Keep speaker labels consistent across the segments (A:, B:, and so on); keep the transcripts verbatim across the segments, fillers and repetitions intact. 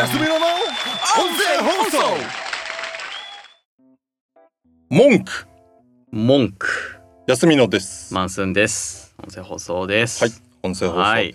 A: 安めのの音声放送。
B: 文句
C: 文句
B: 安美野です。
C: マンスンです。音声放送です。
B: はい、音声放送です、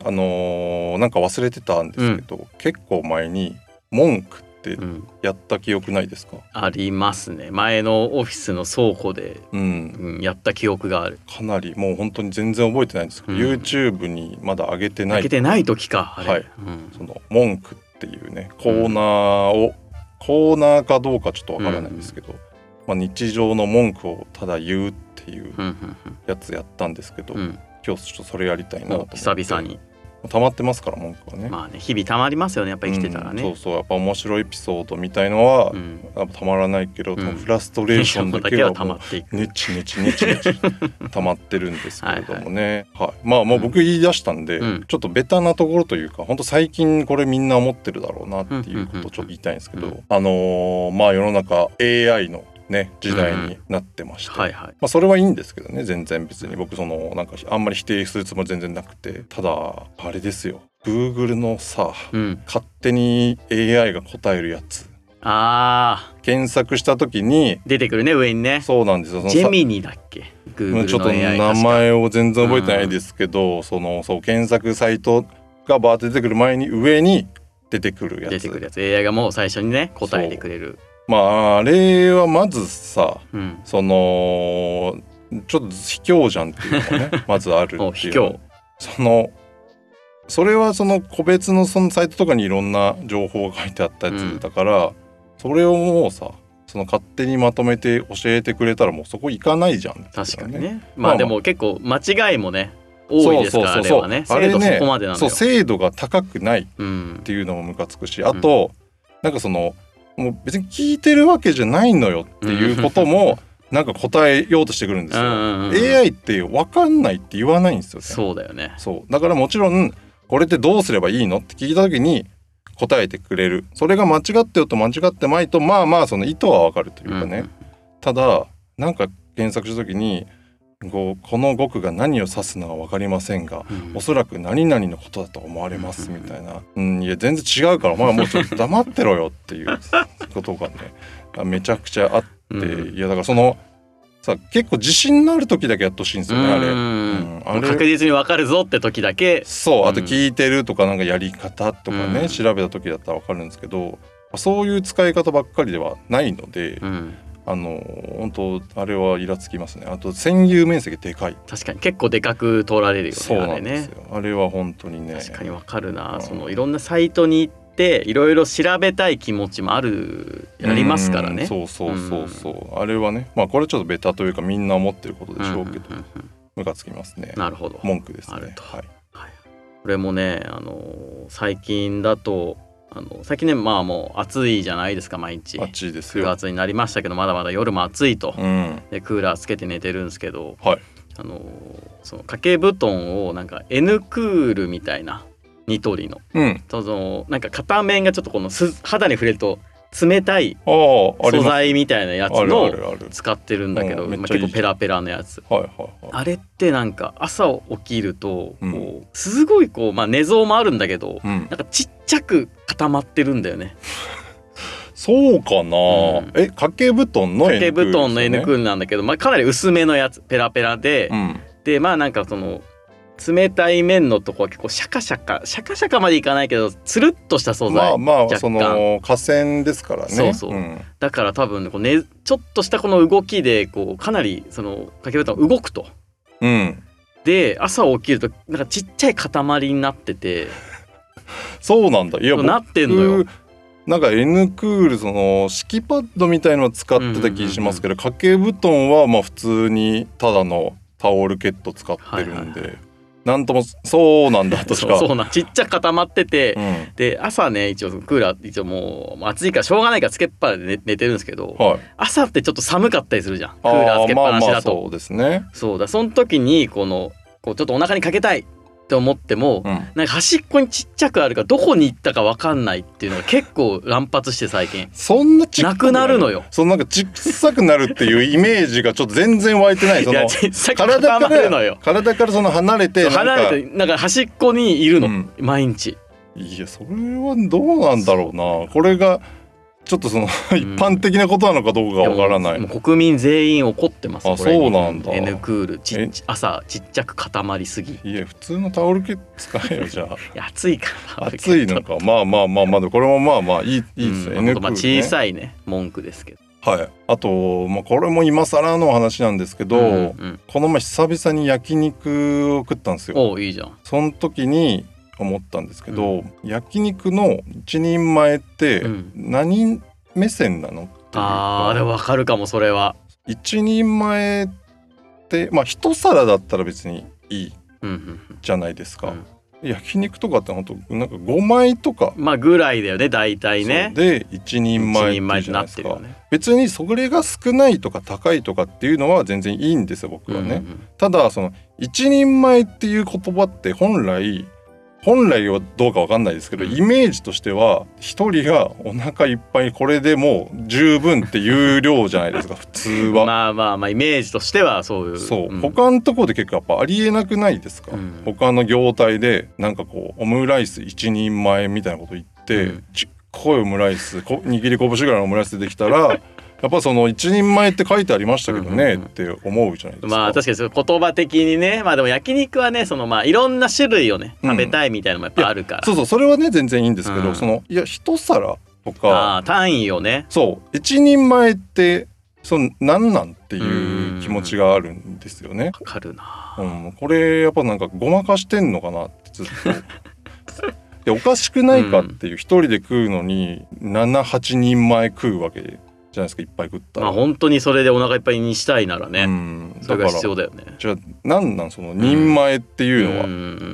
B: はい、あのー、なんか忘れてたんですけど、うん、結構前に文句ってやった記憶ないですか？
C: うん、ありますね。前のオフィスの倉庫で、うんうん、やった記憶がある。
B: かなりもう本当に全然覚えてないんですけど、うん、YouTube にまだ上げてない
C: 上げてない時かあれ、
B: はい、うん、その文句っていうねコーナーを、うん、コーナーかどうかちょっとわからないんですけど、うんまあ、日常の文句をただ言うっていうやつやったんですけど、うん、今日ちょっとそれやりたいなと思って。
C: 久々に
B: 溜まってますから文句はね。
C: まあね、日々溜まりますよね、やっぱり生きてたらね、
B: うん、そうそう、やっぱ面白いエピソードみたいのは、うん、やっぱ溜まらないけど、うん、フラストレーションだけはもうネチネチネチネチ溜まってるんですけれどもねはい、はい、まあもう僕言い出したんで、うん、ちょっとベタなところというか本当最近これみんな思ってるだろうなっていうことをちょっと言いたいんですけど、うんうんうんうん、あのー、まあ世の中 エーアイ のね、時代になってまして、うんはいはいまあ、それはいいんですけどね、全然別に僕そのなんかあんまり否定するつもり全然なくて、ただあれですよ Google のさ、うん、勝手に エーアイ が答えるやつ
C: あ
B: 検索した時に
C: 出てくるね、上にね。
B: そうなんですよ。
C: ジェミニだっけ Google の エーアイ
B: ちょっと名前を全然覚えてないですけど、うん、そのそう検索サイトがバーって出てくる前に上に出てくるやつ出
C: てくるやつ エーアイ がもう最初にね答えてくれる。
B: まああれはまずさ、うん、そのちょっと卑怯じゃんっていうのがねまずあるっていう
C: 卑怯。
B: そのそれはその個別のそのサイトとかにいろんな情報が書いてあったやつだから、うん、それをもうさその勝手にまとめて教えてくれたらもうそこ行かないじゃん、ね、
C: 確かにね。まあでも結構間違いもね多いですから、あれはね精度そこまでなのよ。
B: そう精度が高くないっていうのもムカつくし、うん、あと、うん、なんかそのもう別に聞いてるわけじゃないのよっていうこともなんか答えようとしてくるんですよ。うんうんうん、エーアイ って分かんないって言わないんですよね。
C: そうだよね。
B: そうだからもちろんこれってどうすればいいのって聞いた時に答えてくれる。それが間違ってよと間違ってまいとまあまあその意図は分かるというかね、うんうん、ただなんか検索した時にこうこの語句が何を指すのか分かりませんが、うん、おそらく何々のことだと思われますみたいな、うん、いや全然違うからお前はもうちょっと黙ってろよっていうことがねめちゃくちゃあって、うん、いやだからそのさ結構自信のある時だけやってほしいんですよね、あれ、うん、あれ
C: 確実に分かるぞって時だけ。
B: そうあと聞いてるとかなんかやり方とかね、うん、調べた時だったら分かるんですけどそういう使い方ばっかりではないので、うんあの本当あれはイラつきますね。あと占有面積でかい。
C: 確かに結構でかく通られるよね。
B: そうなんですよ。あれね、あれは本当にね。
C: 確かにわかるな、うん、そのいろんなサイトに行っていろいろ調べたい気持ちもあるありますからね。
B: そうそうそうそう、うん、あれはねまあこれちょっとベタというかみんな思ってることでしょうけど、うんうんうんうん、ムカつきますね。
C: なるほど。
B: 文句ですね。
C: あると、
B: はい
C: はい、これもねあの最近だとあの最近ねまあもう暑いじゃないですか毎日。
B: 暑いですよ。
C: くがつになりましたけどまだまだ夜も暑いと、うん、でクーラーつけて寝てるんですけど、はい、あのその掛け布団をなんか N クールみたいなニトリの、うん、そのなんか片面がちょっとこのす肌に触れると冷たい素材みたいなやつの使ってるんだけど、まあ、結構ペラペラのやつ、はいはいはい、あれってなんか朝起きるとこう、うん、すごいこう、まあ、寝相もあるんだけど、うん、なんかちっちゃく固まってるんだよね
B: そうかな、うん、え掛け布団の N クール、ね、
C: 掛け布団の N クールなんだけど、まあ、かなり薄めのやつペラペラで、うん、でまあなんかその冷たい面のとこは結構シャカシャカシャカシャカまでいかないけどつるっとした素材、
B: まあまあその河川ですからね。
C: そうそう、うん、だから多分こう、ね、ちょっとしたこの動きでこうかなりその掛け布団動くと、うん、で朝起きるとなんかちっちゃい塊になってて
B: そうなんだ。いや
C: なってんのよ。
B: なんか N クールその敷きパッドみたいのを使ってた気しますけど、掛け布団はまあ普通にただのタオルケット使ってるんで、はいはいはい、なんともそうなんだとしか
C: そうそうなちっちゃく固まってて、うん、で朝ね一応クーラー一応もう暑いからしょうがないからつけっぱで 寝, 寝てるんですけど、はい、朝ってちょっと寒かったりするじゃんクーラーつけっぱなしだと。まあまあそうですね。そうだその時にこのこうちょっとお腹にかけたいって思っても、うん、なんか端っこにちっちゃくあるからどこに行ったか分かんないっていうのが結構乱発して最近
B: そんなちっ
C: なくなるのよ。
B: そのなんかちっさくなるっていうイメージがちょっと全然湧いてない。その
C: いやちっさく固まるのよ。
B: 体からその離れて
C: 離れてなんか端っこにいるの、うん、毎日。
B: いやそれはどうなんだろうな。これがちょっとその一般的なことなのかどうかわからない、
C: うん、もう国民全員怒ってます。
B: あ、そうなんだ。
C: N クールちっち朝ちっちゃく固まりすぎ。
B: いや普通のタオルケット使えよじゃあ
C: いや暑いから
B: 暑いのか。まあまあまあまあこれもまあまあいい、いいですね、
C: うん、
B: N クールね。
C: まあ小さいね文句ですけど。
B: はい。あと、まあ、これも今更の話なんですけど、うんうん、この前久々に焼肉を食ったんですよ。
C: おいいじゃん。
B: その時に思ったんですけど、うん、焼肉の一人前って何目線なのっていうか、
C: あー、でも分かるかも。それは
B: 一人前ってまあ一皿だったら別にいいじゃないですか、うんうんうん、焼肉とかって本当なんかごまいとか
C: まあぐらいだよね大体ね。
B: で一人前っていうじゃないですか、ね、別にそれが少ないとか高いとかっていうのは全然いいんですよ僕はね、うんうん、ただその一人前っていう言葉って本来本来はどうかわかんないですけど、うん、イメージとしては一人がお腹いっぱいこれでもう十分っていう量じゃないですか普通は。
C: まあまあまあイメージとしてはそういう。
B: そう、うん、他のとこで結構やっぱありえなくないですか、うん、他の業態でなんかこうオムライス一人前みたいなこと言って、うん、ちっこいオムライス握り拳ぐらいのオムライスできたらやっぱその一人前って書いてありましたけどね、うんうんうん、って思うじゃないですか。
C: まあ確かにその言葉的にね。まあでも焼肉はねそのまあいろんな種類をね食べたいみたいなのもやっぱあるから、
B: うん、そうそうそれはね全然いいんですけど、うん、そのいや一皿とか
C: あ単位をね
B: そう一人前ってその何なんっていう気持ちがあるんですよね。わ
C: かるな、
B: うん、これやっぱなんかごまかしてんのかなってずっとでおかしくないかっていう一人で食うのにななはちにん前食うわけでじゃないですかいっぱい食ったら。
C: まあ本当にそれでお腹いっぱいにしたいならね、うん、それが必要だよね。
B: じゃあなんなんその人前っていうのは、うん、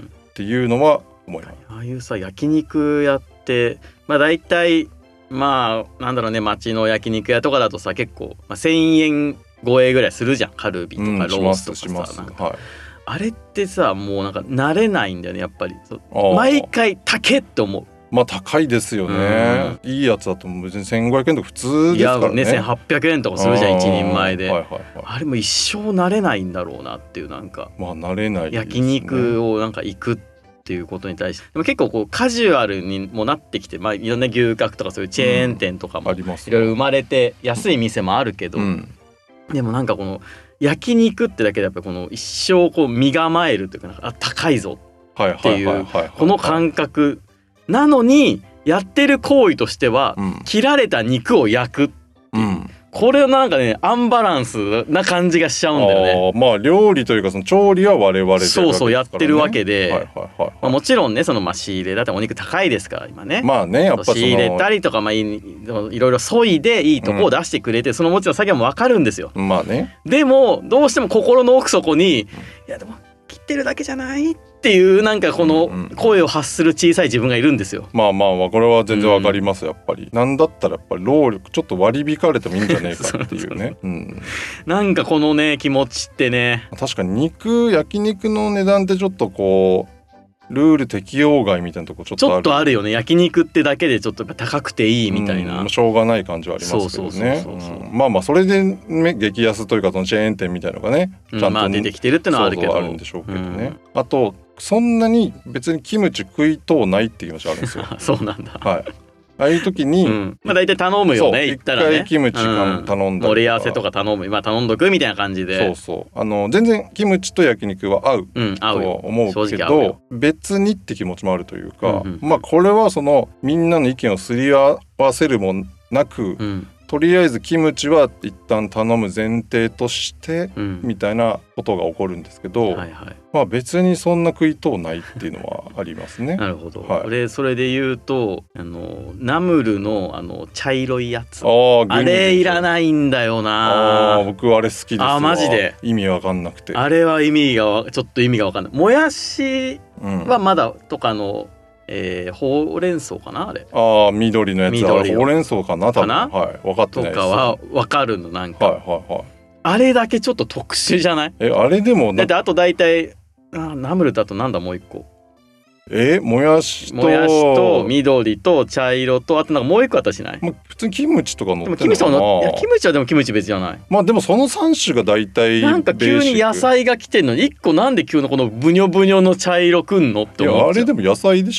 B: っていうのは思います。
C: ああいうさ焼肉やってまあ大体まあなんだろうね町の焼肉屋とかだとさ結構、まあ、せんえん超えぐらいするじゃん。カルビとかロースとかさ、うん、なんか、はい、あれってさもうなんか慣れないんだよねやっぱり。毎回高って思う。
B: まあ高いですよね、うん、いいやつだと別にせんごひゃくえんとか普通ですからね。
C: いやねせんはっぴゃくえんとかするじゃん一人前で、はいはいはい、あれも一生慣れないんだろうなっていう。なんか
B: まあ慣れないですね。
C: 焼肉をなんか行くっていうことに対してでも結構こうカジュアルにもなってきて、まあいろんな牛角とかそういうチェーン店とかもいろいろ生まれて安い店もあるけど、うん、でもなんかこの焼肉ってだけでやっぱこの一生こう身構えるというか、なんかあ高いぞっていうこの感覚なのにやってる行為としては、うん、切られた肉を焼くっていう、うん、これなんかねアンバランスな感じがしちゃうんだよね。
B: あまあ料理というかその調理は我々で、ね、
C: そうそうやってるわけで、はいはいはいはい、まあ、もちろんねそのまあ仕入れだってお肉高いですから今ね。
B: まあねやっぱその
C: 仕入れたりとか、まあ、い, いろいろ削いでいいとこを出してくれて、うん、そのもちろん作業も分かるんですよ。
B: まあね。
C: でもどうしても心の奥底に、うん、いやでも切ってるだけじゃないっていうなんかこの声を発する小さい自分がいるんですよ、うんうん、
B: まあまあまあこれは全然わかります、うん、やっぱりなんだったらやっぱり労力ちょっと割り引かれてもいいんじゃねえかっていうねうん、
C: なんかこのね気持ちってね
B: 確かに肉焼肉の値段ってちょっとこうルール適用外みたいなとこちょっとある、
C: ちょっとあるよね。焼肉ってだけでちょっと高くていいみたいな、
B: うん、しょうがない感じはありますけどね。まあまあそれで、ね、激安というかそのチェーン店みたいなのがね
C: ちゃんと、うん、まあ出てきてるってのはあるけど
B: そうそうあるんでしょうけどね、うん、あとそんなに別にキムチ食いとうないっていう気持ちあるんですよ
C: そうなんだ。
B: はいああいう時に、うん、
C: まあ大体頼むよね言ったらね。
B: 一回キムチ頼んだり、うん、
C: 盛り合わせとか頼む、まあ頼んどくみたいな感じで。
B: そうそうあの全然キムチと焼肉は合う、うん、合うとは思うけど別にって気持ちもあるというか、うんうん、まあこれはそのみんなの意見をすり合わせるもなく、うん、とりあえずキムチは一旦頼む前提として、うん、みたいなことが起こるんですけど、はいはい、まあ別にそんな食いとうないっていうのはありますね。
C: なるほど、はい、でそれで言うとあのナムルのあの茶色いやつ あ, あれいらないんだよな。
B: あ僕あれ好きですわ。
C: あマジで
B: 意味わかんなくて
C: あれは意味がちょっと意味がわかんない。もやしはまだとかの、えー、ほうれん草かなあれ。
B: ああ緑のやつはほうれん草かな多分かな、はい、分かってないです。
C: とかは分かるのなんか、
B: はいはいはい、
C: あれだけちょっと特殊じゃない？
B: えあれでも
C: だってあと大体あナムルだとなんだもう一個
B: えもやしと
C: もやしと緑と茶色とあとなんかもう一個あったしない？
B: まあ、普通にキムチとか乗ってるのかな。
C: でもキムチはのいやキムチはでもキムチ別じゃない。
B: まあでもそのさん種が大体
C: なんか急に野菜が来てんのにいっこなんで急のこのブニョブニョの茶色くんのって思っちゃう。
B: いやあれでも野菜でしょ。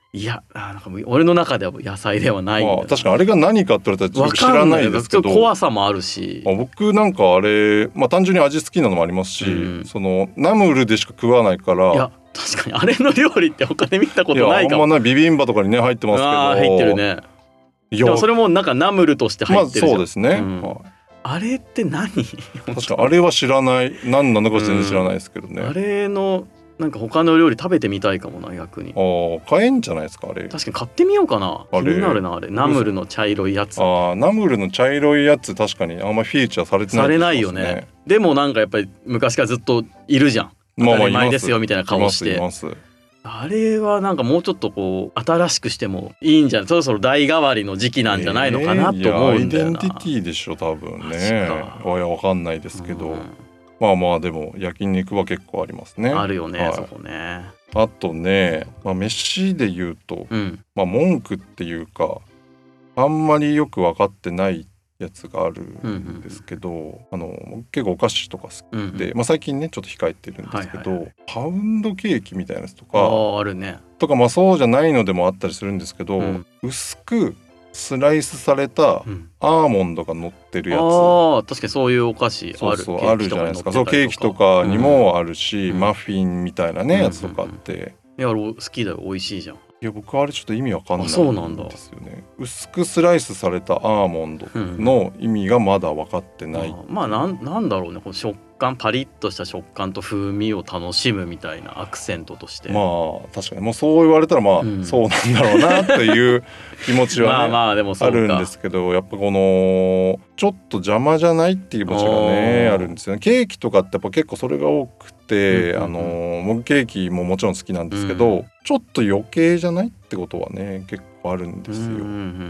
C: いやなんか俺の中では野菜ではないんだよ、
B: まあ、確かにあれが何かって言われたら知らないですけど、
C: 怖さもあるし、
B: まあ、僕なんかあれ、まあ、単純に味好きなのもありますし、うん、そのナムルでしか食わないから。
C: いや確かにあれの料理って他で見たことないかも。いや
B: あんまない、ビビンバとかにね入ってますけど。
C: あ入ってるね。いやでもそれもなんかナムルとして入ってるじゃん。
B: まあそうですね、うんはい、
C: あれって何確
B: かにあれは知らない、何なのか全然知らないですけどね、
C: うん、あれのなんか他の料理食べてみたいかもな逆に。
B: ああ買えんじゃないですかあれ。
C: 確かに買ってみようかな。気になるなあれ。ナムルの茶色いやつ。
B: ああナムルの茶色いやつ確かにあんまフィーチャーされてない、
C: ね、されないよね。でもなんかやっぱり昔からずっといるじゃん。当たり前ですよみたいな顔して。
B: いますいます。
C: あれはなんかもうちょっとこう新しくしてもいいんじゃない。そろそろ代替わりの時期なんじゃないのかなと思うんだよな。
B: えー、アイデンティティでしょ多分ね。いやわかんないですけど、うん、まあまあでも焼肉は結構ありますね。
C: あるよね、
B: はい、
C: そこね。
B: あとね、まあ、飯で言うと、うん、まあ文句っていうかあんまりよく分かってないやつがあるんですけど、うんうん、あの結構お菓子とか好きで、うんうんまあ、最近ねちょっと控えてるんですけど、はいはいはい、パウンドケーキみたいなやつとか
C: ああるね
B: とか、まあそうじゃないのでもあったりするんですけど、うん、薄くスライスされたアーモンドが乗ってるやつ、うん、
C: あ確かにそういうお菓子ある。
B: そうそうあるじゃないですか。そうケーキとかにもあるし、うん、マフィンみたいなね、うん、やつとかあって、
C: いや好きだよ美味しいじゃん。
B: いや僕あれちょっと意味わかんないんですよね。薄くスライスされたアーモンドの意味がまだ分かってない、うん、
C: あまあなん、なんだろうねこの食感パリッとした食感と風味を楽しむみたいなアクセントとして。
B: まあ確かにもうそう言われたらまあ、うん、そうなんだろうなっていう気持ちは、ね、まあまあでもそうかあるんですけど、やっぱこのちょっと邪魔じゃないっていう気持ちがねあるんですよね。ケーキとかってやっぱ結構それが多くて、うんうんうん、あの僕ケーキももちろん好きなんですけど、うん、ちょっと余計じゃないってことはね結構あるんですよ、うんうんうん、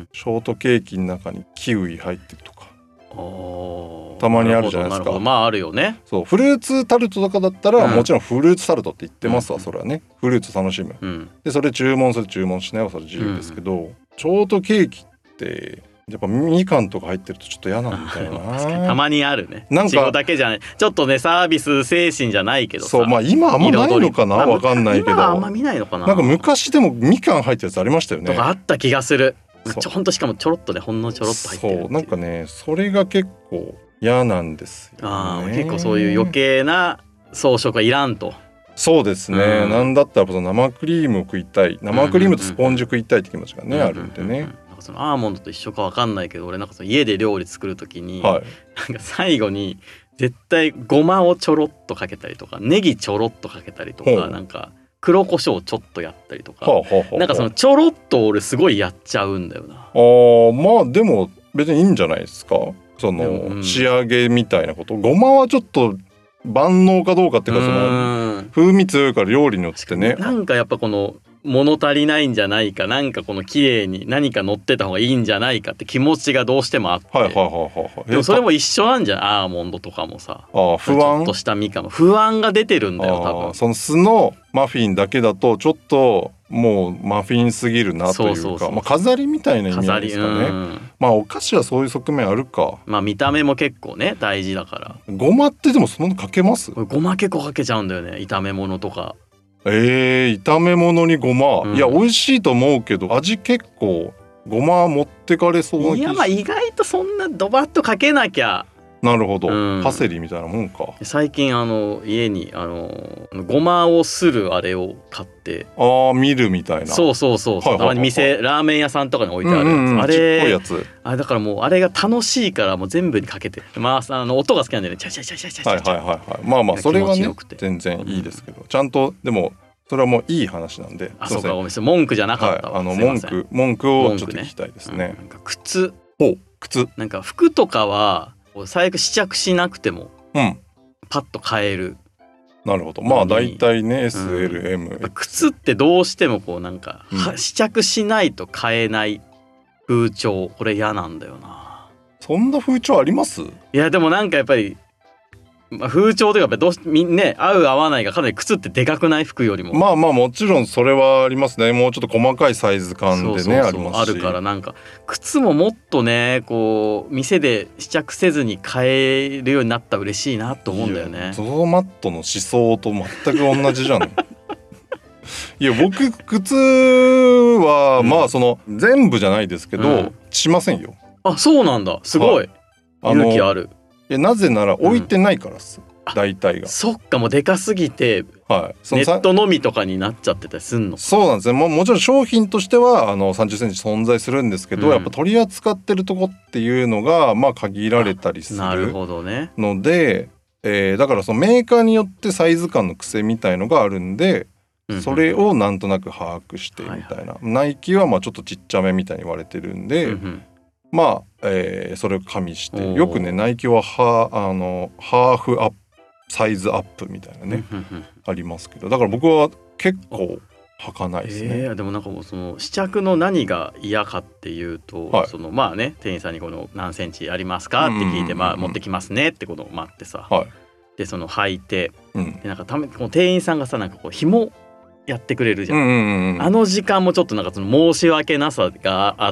B: ショートケーキの中にキウイ入ってるとかたまにあるじゃないですか。
C: まああるよね。
B: そうフルーツタルトとかだったら、うん、もちろんフルーツタルトって言ってますわ、うん、それはねフルーツ楽しむ、うん、でそれ注文する注文しないはそれ自由ですけど、うん、ショートケーキってやっぱみかんとか入ってるとちょっと嫌なんだよな
C: たまにあるね。なんかいちごだけじゃないちょっとねサービス精神じゃないけどさ。
B: そうまあ今あんまないのかなわかんないけど
C: 今はあんま見ないのかな。
B: なんか昔でもみかん入ってるやつありましたよね。
C: とかあった気がする。ちょほんとしかもちょろっとねほんのちょろっと入ってるっていう。
B: そうなんかねそれが結構嫌なんですよね。
C: あ結構そういう余計な装飾はいらんと。
B: そうですね、うん、なんだったら生クリームを食いたい生クリームとスポンジ食いたいって気持ちがね、うんうんうん、あるんでね。
C: そのアーモンドと一緒か分かんないけど俺なんかその家で料理作る時に、はい、なんか最後に絶対ごまをちょろっとかけたりとかネギちょろっとかけたりとかなんか黒胡椒ちょっとやったりとか、はあはあはあ、なんかそのちょろっと俺すごいやっちゃうんだよな。あ
B: まあでも別にいいんじゃないですかその、うん、仕上げみたいなこと。ごまはちょっと万能かどうかっていうかその風味強いから料理によってね
C: なんかやっぱこの物足りないんじゃないかなんかこの綺麗に何か乗ってた方がいいんじゃないかって気持ちがどうしてもあって、はいはいはいはい、でもそれも一緒なんじゃん。アーモンドとかもさ
B: あ不安
C: ちょっとしたみかんも不安が出てるんだよ多分。
B: その酢のマフィンだけだとちょっともうマフィンすぎるなというかそうそうそう、まあ、飾りみたいな意味なんですかね。まあお菓子はそういう側面あるか。
C: まあ見た目も結構ね大事だから。
B: ごまってでもそんなかけます？
C: ごま結構かけちゃうんだよね炒め物とか。
B: えー、炒め物にごま、うん、いや美味しいと思うけど味結構ごま持ってかれそうな気が。
C: いやまあ意外とそんなドバッとかけなきゃ。
B: なるほど、うん、パセリみたいなもんか。
C: 最近あの家にあのごまをするあれを買って
B: ああ見るみたいな。
C: そうそうそうそう、はいはいはい、たまに店ラーメン屋さんとかに置いてあるやつ、うんうん、あれちっこいやつあれだからもうあれが楽しいからもう全部にかけてまああの音が好きなんでねチャチャチャチャチャチャチャ、はいはいはいはい、まあまあそれはね
B: 全然いいですけど、うん、ちゃんとでもそれはもういい話なんで。
C: あそうかごめんなさい文句じゃなかったわ、はい、
B: あの文句文句をちょっと聞きたいですね。ね、
C: うん、なんか靴
B: ほう靴
C: なんか服とかは最悪試着しなくてもパッと買える、
B: うん、なるほどまあ大体ね エスエルエム、
C: うん、靴ってどうしてもこうなんか、うん、試着しないと買えない風潮これ嫌なんだよな。
B: そんな風潮あります？
C: いやでもなんかやっぱりまあ、風潮というかどうしみね合う合わないがかなり靴ってでかくない服よりも。
B: まあまあもちろんそれはありますね。もうちょっと細かいサイズ感でねそうそうそうありますし
C: あるからなんか靴ももっとねこう店で試着せずに買えるようになったら嬉しいなと思うんだよね。
B: ゾゾマットの思想と全く同じじゃんいいや僕靴は、うん、まあその全部じゃないですけど、うん、しませんよ。
C: あ、そうなんだ、すごい、はい、勇気ある。
B: いやなぜなら置いてないからっす、うん、大体が。
C: そっか、もうでかすぎて、はい、ネットのみとかになっちゃってたりすんの。
B: そうなんですね。も, もちろん商品としてはあのさんじゅっセンチ存在するんですけど、うん、やっぱ取り扱ってるとこっていうのがまあ限られたりするので、なるほどね、えー、だからそのメーカーによってサイズ感の癖みたいのがあるんで、それをなんとなく把握してみたいな、はいはい、ナイキはまあちょっとちっちゃめみたいに言われてるんで、うんうん、まあ、えー、それを加味してよくねナイキはハあのハーフアップサイズアップみたいなねありますけど、だから僕は結構履かないですね。
C: えー、でもなんかもうその試着の何が嫌かっていうと、はい、そのまあね店員さんにこの何センチありますかって聞いて、まあ持ってきますねってことを待ってさ、はい、でその履いて、うん、でなんかためこの店員さんがさなんかこう紐やってくれるじゃん、うんうんうん、あの時間もちょっとなんかその申し訳なさがあって、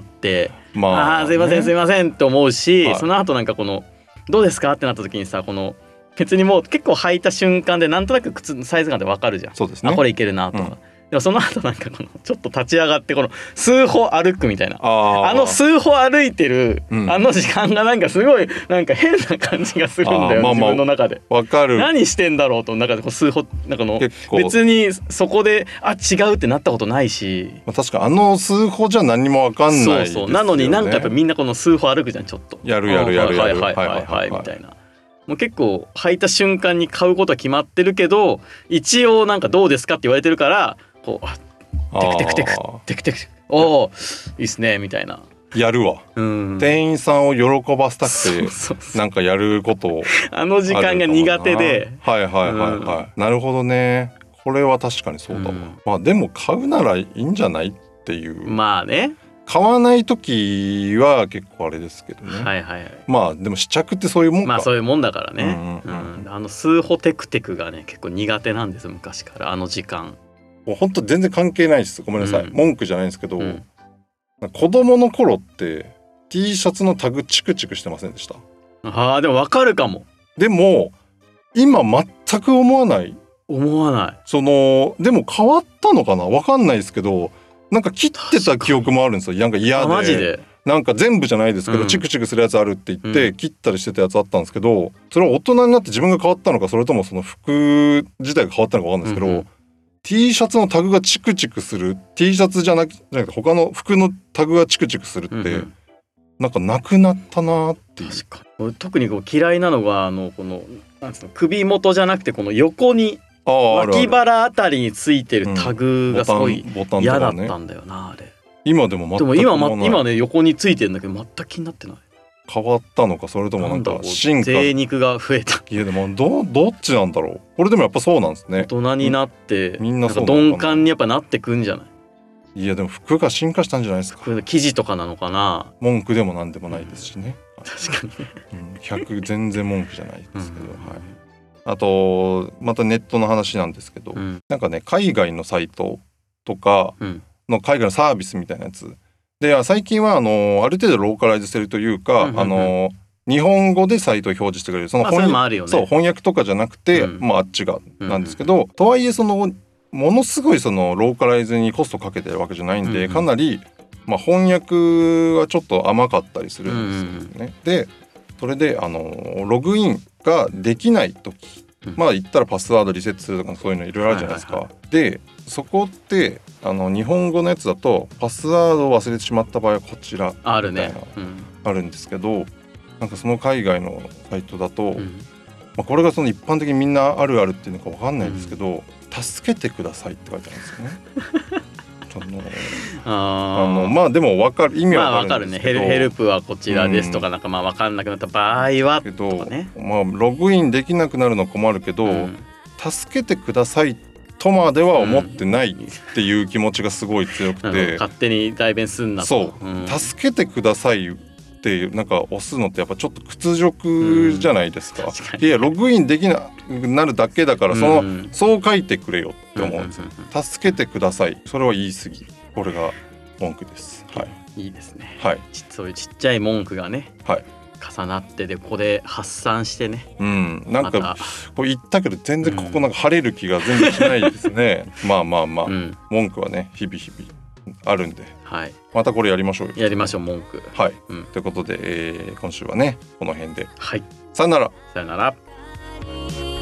C: まあ、あーすいませんすいませんって思うし、はい、その後なんかこのどうですかってなった時にさ、この別にもう結構履いた瞬間でなんとなく靴のサイズ感で分かるじゃん。そうですね、あこれいけるなとか、うん、でもその後なんかこのちょっと立ち上がってこの数歩歩くみたいな、 あ, あの数歩歩いてる、うん、あの時間がなんかすごいなんか変な感じがするんだよ、まあまあ、自分の中で。
B: 分かる。
C: 何してんだろうと中でこう数歩なんかの別にそこであ違うってなったことないし、
B: まあ、確かあの数歩じゃ何も分かんないですよね。
C: そうそう、なのになんかやっぱみんなこの数歩歩くじゃん、ちょっと
B: やるやるやるやる
C: はいはいはいはいみたいな。もう結構履いた瞬間に買うことは決まってるけど、一応なんかどうですかって言われてるからこうあテクテクテクテクテクおーいいっすねみたいな
B: やるわ、うん、店員さんを喜ばせたくてなんかやることを
C: あの時間が苦手で、
B: はいはいはいはい、うん、なるほどね。これは確かにそうだわ、うん、まあでも買うならいいんじゃないっていう。
C: まあね、
B: 買わない時は結構あれですけどね、
C: はいはいはい、
B: まあでも試着ってそういうもんか。
C: まあそういうもんだからね、うんうんうん、あの数歩テクテクがね結構苦手なんです昔から。あの時間
B: もうほんと全然関係ないです、ごめんなさい、うん、文句じゃないんですけど、うん、子供の頃って T シャツのタグチクチクしてませんでした？
C: あーでも分かるかも。
B: でも今全く思わない。
C: 思わない。
B: そのでも変わったのかな分かんないですけど、なんか切ってた記憶もあるんですよ。なんか嫌で、マジでなんか全部じゃないですけど、うん、チクチクするやつあるって言って、うん、切ったりしてたやつあったんですけど、それは大人になって自分が変わったのか、それともその服自体が変わったのか分かんないですけど、うんうん、T シャツのタグがチクチクする T シャツじゃなくて他の服のタグがチクチクするって、うんうん、なんかなくなったなっていう。
C: 確かに特にこう嫌いなのがあのこのなんつうの首元じゃなくてこの横に脇腹あたりについてるタグがすごい嫌だったんだよな、あれ。
B: 今でも全く
C: でも今、ま、今ね横についてるんだけど全く気になってない。
B: 変わったのか、それともなんか進化、
C: 贅肉が増えた。
B: いやでも ど, どっちなんだろう。これでもやっぱそうなんですね。
C: 大人になって、
B: うん、みんなそう
C: 鈍感にやっぱなってくんじゃない？
B: いやでも服が進化したんじゃないですか。
C: 生地とかなのかな。
B: 文句でもなんでもないですしね、
C: うん、確かに、
B: うん、ひゃく全然文句じゃないですけど、うん、はい。あとまたネットの話なんですけど、うん、なんかね海外のサイトとかの海外のサービスみたいなやつで、最近はあのある程度ローカライズしてるというか、うんうんうん、あの日本語でサイトを表示してくれる、その翻訳、まあ、それもあるよね。そう翻訳とかじゃなくて、うん、まああっちがなんですけど、うんうん、とはいえそのものすごいそのローカライズにコストかけてるわけじゃないんで、うんうん、かなり、まあ、翻訳はちょっと甘かったりするんですよね、うんうん、でそれであのログインができない時、うん、まあ言ったらパスワードリセットするとかそういうのいろいろあるじゃないですか、はいはいはい、でそこってあの日本語のやつだとパスワードを忘れてしまった場合はこちらみたいなあるね、うん、あるんですけど、なんかその海外のサイトだと、うん、まあ、これがその一般的にみんなあるあるっていうのか分かんないんですけど、うん、助けてくださいって書いてあるんですよねそのあのまあでも分かる意味は分かるんですけど、
C: まあ、分かるね。ヘル、ヘルプはこちらですとか、うん、なんかまあ分かんなくなった場合はけどとかね、
B: まあ、ログインできなくなるのは困るけど、うん、助けてくださいとまでは思ってないっていう気持ちがすごい強くて、うん、
C: 勝手に代弁すんなと。
B: そう、うん、助けてくださいっていうなんか押すのってやっぱちょっと屈辱じゃないですか、うん、いやログインできなくなるだけだからその、うん、そう書いてくれよって思うんですよ、うん、助けてください、それは言い過ぎ。これが文句です。はい、
C: いいですね、
B: はい、
C: そういうちっちゃい文句がね、
B: はい、
C: 重なってでここで発散してね、
B: うん、なんか、ま、こう言ったけど全然ここなんか晴れる気が全然しないですね、うん、まあまあまあ、うん、文句はね日々日々あるんで、
C: はい、
B: またこれやりましょうよ。
C: やりましょう文句。
B: はい、うん、ということで、えー、今週はねこの辺で、
C: はい、
B: さよなら。
C: さよなら。